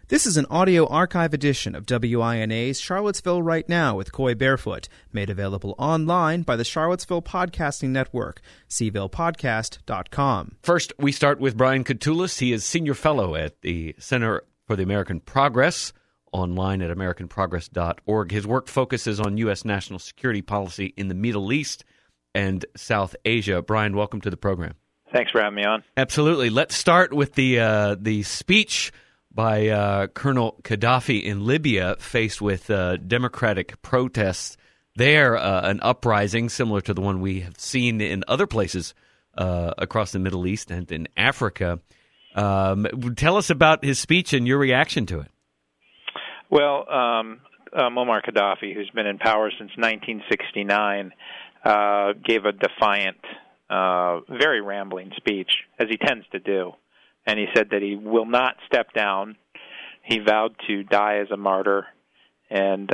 This is an audio archive edition of WINA's Charlottesville Right Now with Coy Barefoot, made available online by the Charlottesville Podcasting Network, cvillepodcast.com. First, we start with Brian Katulis. He is Senior Fellow at the Center for the American Progress, online at americanprogress.org. His work focuses on U.S. national security policy in the Middle East and South Asia. Brian, welcome to the program. Thanks for having me on. Absolutely. Let's start with the speech by Colonel Gaddafi in Libya, faced with democratic protests there, an uprising similar to the one we have seen in other places across the Middle East and in Africa. Tell us about his speech and your reaction to it. Well, Muammar Gaddafi, who's been in power since 1969, gave a defiant, very rambling speech, as he tends to do. And he said that he will not step down. He vowed to die as a martyr. And,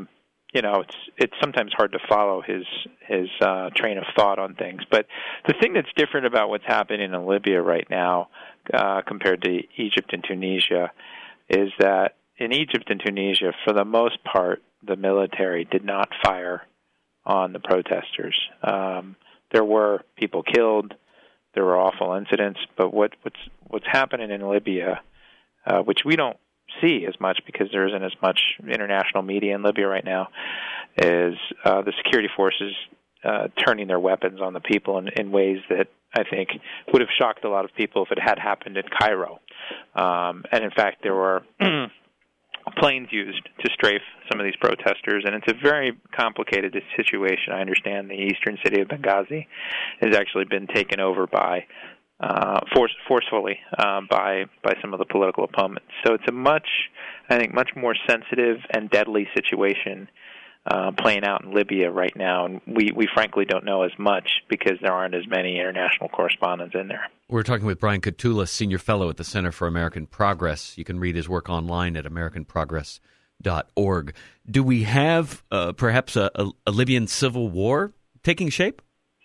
it's sometimes hard to follow his train of thought on things. But the thing that's different about what's happening in Libya right now compared to Egypt and Tunisia is that in Egypt and Tunisia, for the most part, the military did not fire on the protesters. There were people killed. There were awful incidents, but what's happening in Libya, which we don't see as much because there isn't as much international media in Libya right now, is the security forces turning their weapons on the people in ways that I think would have shocked a lot of people if it had happened in Cairo. And in fact, there were planes used to strafe some of these protesters, and it's a very complicated situation. I understand the eastern city of Benghazi has actually been taken over by forcefully by some of the political opponents. So it's a much more sensitive and deadly situation playing out in Libya right now, and we frankly don't know as much because there aren't as many international correspondents in there. We're talking with Brian Katulis, Senior Fellow at the Center for American Progress. You can read his work online at americanprogress.org. Do we have perhaps a Libyan civil war taking shape?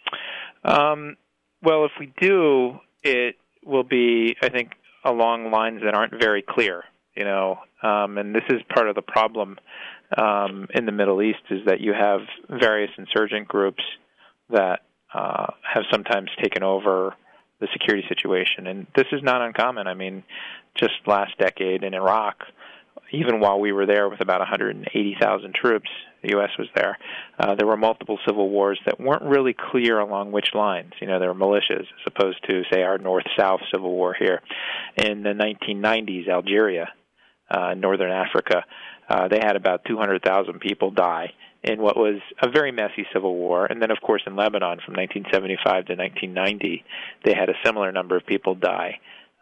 Well, if we do, it will be, I think, along lines that aren't very clear, and this is part of the problem in the Middle East, is that you have various insurgent groups that have sometimes taken over the security situation. And this is not uncommon. I mean, just last decade in Iraq, even while we were there with about 180,000 troops, the U.S. was there, there were multiple civil wars that weren't really clear along which lines. There were militias as opposed to, say, our North-South civil war here. In the 1990s, Algeria, Northern Africa, they had about 200,000 people die in what was a very messy civil war. And then, of course, in Lebanon from 1975 to 1990, they had a similar number of people die.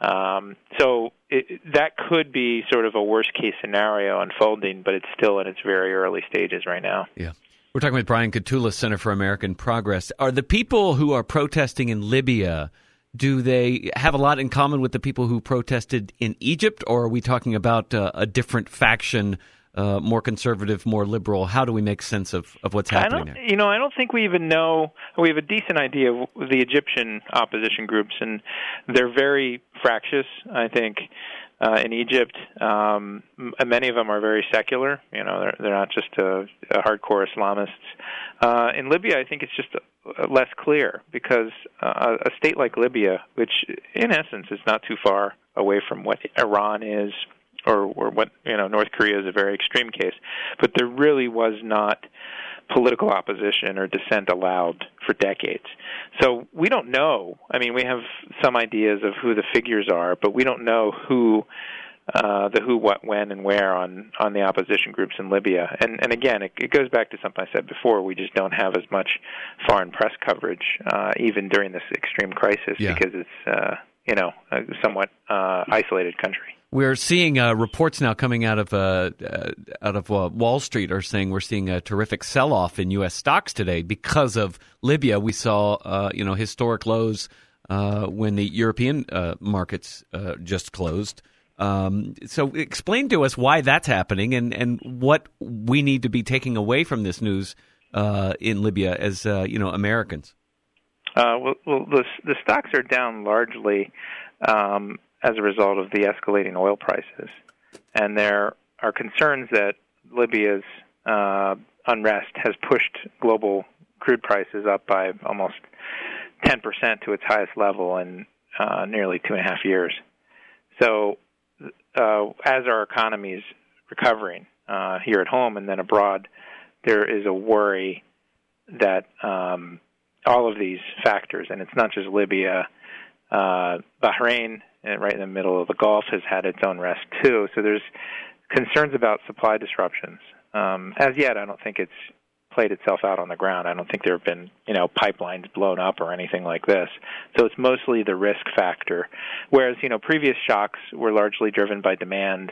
So that could be sort of a worst-case scenario unfolding, but it's still in its very early stages right now. Yeah. We're talking with Brian Katulis, Center for American Progress. Are the people who are protesting in Libya, do they have a lot in common with the people who protested in Egypt, or are we talking about a different faction, more conservative, more liberal? How do we make sense of what's happening there? I don't think we even know. We have a decent idea of the Egyptian opposition groups, and they're very fractious, I think. In Egypt, many of them are very secular. They're not just hardcore Islamists. In Libya, I think it's just less clear because a state like Libya, which in essence is not too far away from what Iran is, or what North Korea is a very extreme case, but there really was not political opposition or dissent allowed for decades. So we don't know. I mean, we have some ideas of who the figures are, but we don't know who, what, when, and where on the opposition groups in Libya. And again, it goes back to something I said before. We just don't have as much foreign press coverage, even during this extreme crisis, because it's, a somewhat isolated country. We're seeing reports now coming out of Wall Street are saying we're seeing a terrific sell-off in U.S. stocks today because of Libya. We saw historic lows when the European markets just closed. So explain to us why that's happening and what we need to be taking away from this news in Libya as Americans. Well, the stocks are down largely as a result of the escalating oil prices. and there are concerns that Libya's unrest has pushed global crude prices up by almost 10% to its highest level in nearly 2.5 years. So as our economy is recovering here at home and then abroad, there is a worry that all of these factors, and it's not just Libya, Bahrain, right in the middle of the Gulf, has had its own rest too. So there's concerns about supply disruptions. As yet, I don't think it's played itself out on the ground. I don't think there have been, pipelines blown up or anything like this. So it's mostly the risk factor. Whereas, previous shocks were largely driven by demand,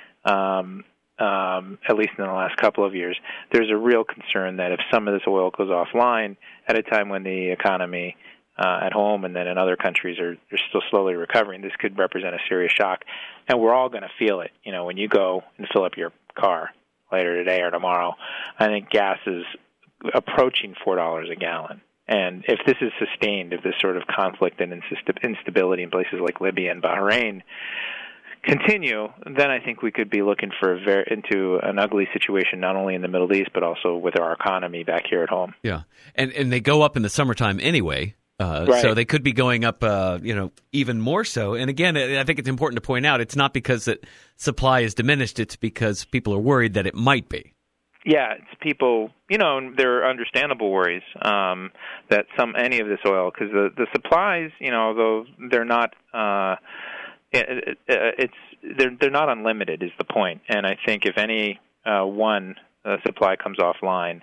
at least in the last couple of years. There's a real concern that if some of this oil goes offline at a time when the economy at home and then in other countries are still slowly recovering, this could represent a serious shock. And we're all going to feel it. When you go and fill up your car later today or tomorrow, I think gas is approaching $4 a gallon. And if this is sustained, if this sort of conflict and instability in places like Libya and Bahrain continue, then I think we could be looking into an ugly situation, not only in the Middle East, but also with our economy back here at home. Yeah, and they go up in the summertime anyway. Right. So they could be going up, even more so. And again, I think it's important to point out it's not because that supply is diminished; it's because people are worried that it might be. Yeah, it's people. There are understandable worries that any of this oil, because the supplies, although they're not, they're not unlimited is the point. And I think if any one supply comes offline,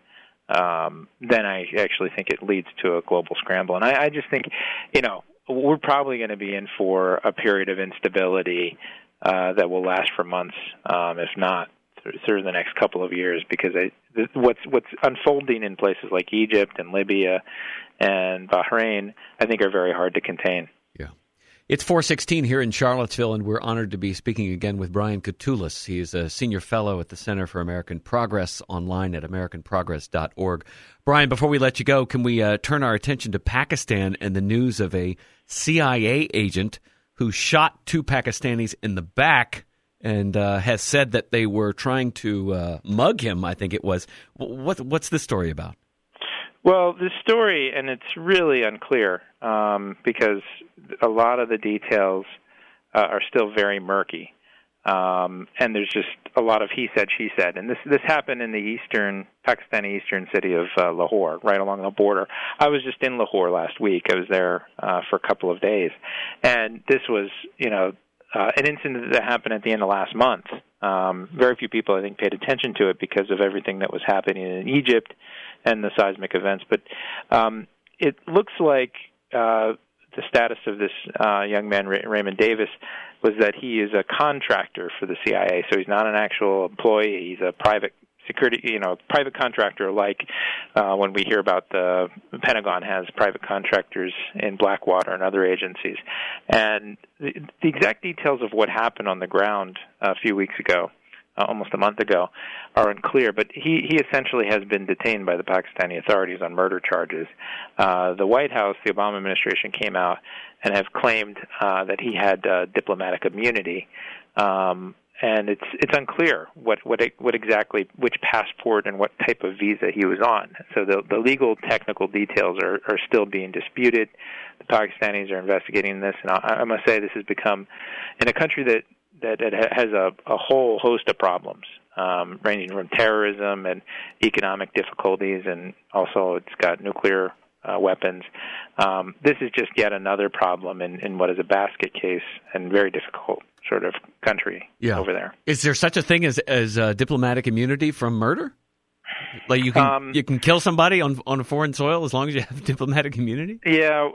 then I actually think it leads to a global scramble. And I just think, we're probably going to be in for a period of instability that will last for months, if not through the next couple of years, because what's unfolding in places like Egypt and Libya and Bahrain, I think, are very hard to contain. Yeah. It's 4:16 here in Charlottesville, and we're honored to be speaking again with Brian Katulis. He is a senior fellow at the Center for American Progress, online at americanprogress.org. Brian, before we let you go, can we turn our attention to Pakistan and the news of a CIA agent who shot 2 Pakistanis in the back and has said that they were trying to mug him, I think it was. What's this story about? Well, the story, and it's really unclear because a lot of the details are still very murky, and there's just a lot of he said, she said. And this happened in the Pakistani eastern city of Lahore, right along the border. I was just in Lahore last week. I was there for a couple of days, and this was, an incident that happened at the end of last month. Very few people, I think, paid attention to it because of everything that was happening in Egypt and the seismic events. But it looks like the status of this young man, Raymond Davis, was that he is a contractor for the CIA. So he's not an actual employee. He's a private security, private contractor, like when we hear about the Pentagon has private contractors in Blackwater and other agencies. And the exact details of what happened on the ground a few weeks ago, almost a month ago, are unclear, but he essentially has been detained by the Pakistani authorities on murder charges. The White House, the Obama administration, came out and have claimed that he had diplomatic immunity, and it's unclear what exactly, which passport and what type of visa he was on. So the legal technical details are still being disputed. The Pakistanis are investigating this, and I must say this has become, in a country that has a whole host of problems, ranging from terrorism and economic difficulties, and also it's got nuclear weapons. This is just yet another problem in what is a basket case and very difficult sort of country over there. Is there such a thing as diplomatic immunity from murder? Like you can kill somebody on a foreign soil as long as you have diplomatic immunity? Yeah,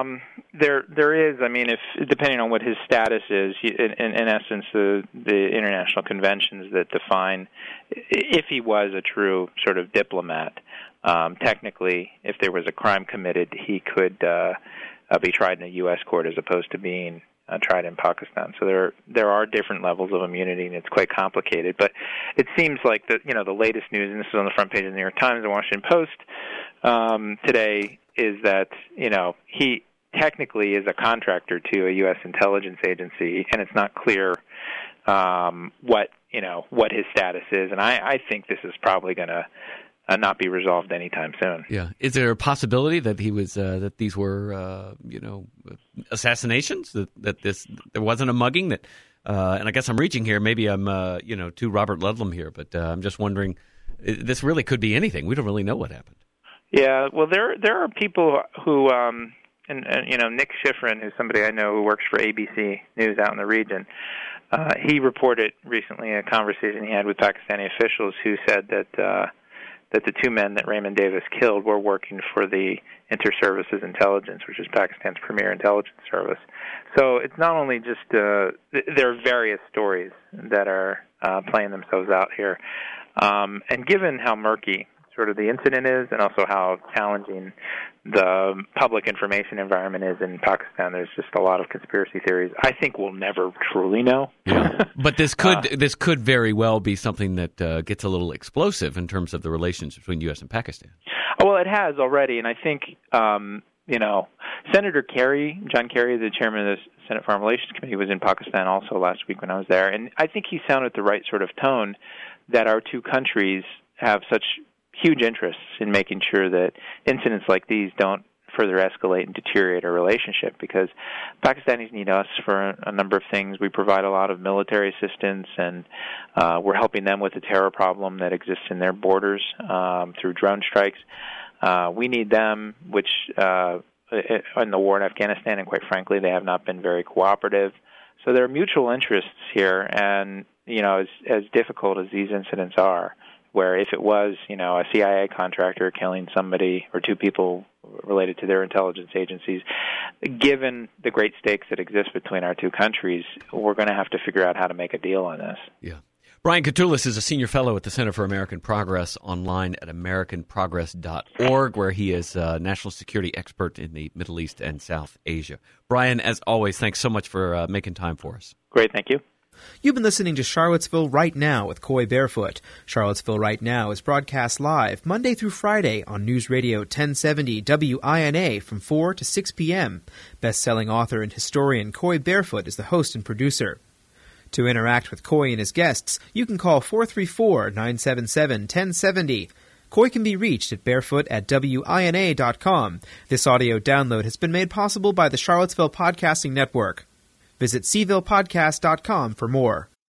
there is. I mean, if depending on what his status is, in essence, the international conventions that define if he was a true sort of diplomat, technically, if there was a crime committed, he could be tried in a U.S. court as opposed to being tried in Pakistan. So there are different levels of immunity, and it's quite complicated. But it seems like the latest news, and this is on the front page of the New York Times and Washington Post today, is that he technically is a contractor to a U.S. intelligence agency, and it's not clear what what his status is, and I think this is probably going to not be resolved anytime soon. Yeah, is there a possibility that he was that these were assassinations? That there wasn't a mugging? That and I guess I'm reaching here. Maybe I'm to Robert Ludlum here, but I'm just wondering. This really could be anything. We don't really know what happened. Yeah, well, there are people who, and Nick Schifrin, who's somebody I know who works for ABC News out in the region. He reported recently a conversation he had with Pakistani officials who said that the two men that Raymond Davis killed were working for the Inter-Services Intelligence, which is Pakistan's premier intelligence service. So it's not only just there are various stories that are playing themselves out here. And given how murky sort of the incident is and also how challenging the public information environment is in Pakistan, there's just a lot of conspiracy theories. I think we'll never truly know. Yeah. But this could very well be something that gets a little explosive in terms of the relations between U.S. and Pakistan. Oh, well, it has already, and I think, Senator Kerry, John Kerry, the chairman of the Senate Foreign Relations Committee, was in Pakistan also last week when I was there, and I think he sounded the right sort of tone that our two countries have such huge interests in making sure that incidents like these don't further escalate and deteriorate our relationship, because Pakistanis need us for a number of things. We provide a lot of military assistance, and we're helping them with the terror problem that exists in their borders through drone strikes. We need them, which in the war in Afghanistan, and quite frankly, they have not been very cooperative. So there are mutual interests here, and as difficult as these incidents are, where if it was, a CIA contractor killing somebody or two people related to their intelligence agencies, given the great stakes that exist between our two countries, we're going to have to figure out how to make a deal on this. Yeah. Brian Katulis is a senior fellow at the Center for American Progress, online at americanprogress.org, where he is a national security expert in the Middle East and South Asia. Brian, as always, thanks so much for making time for us. Great, thank you. You've been listening to Charlottesville Right Now with Coy Barefoot. Charlottesville Right Now is broadcast live Monday through Friday on News Radio 1070 WINA from 4 to 6 p.m. Best-selling author and historian Coy Barefoot is the host and producer. To interact with Coy and his guests, you can call 434-977-1070. Coy can be reached at barefoot@wina.com. This audio download has been made possible by the Charlottesville Podcasting Network. Visit cvillepodcast.com for more.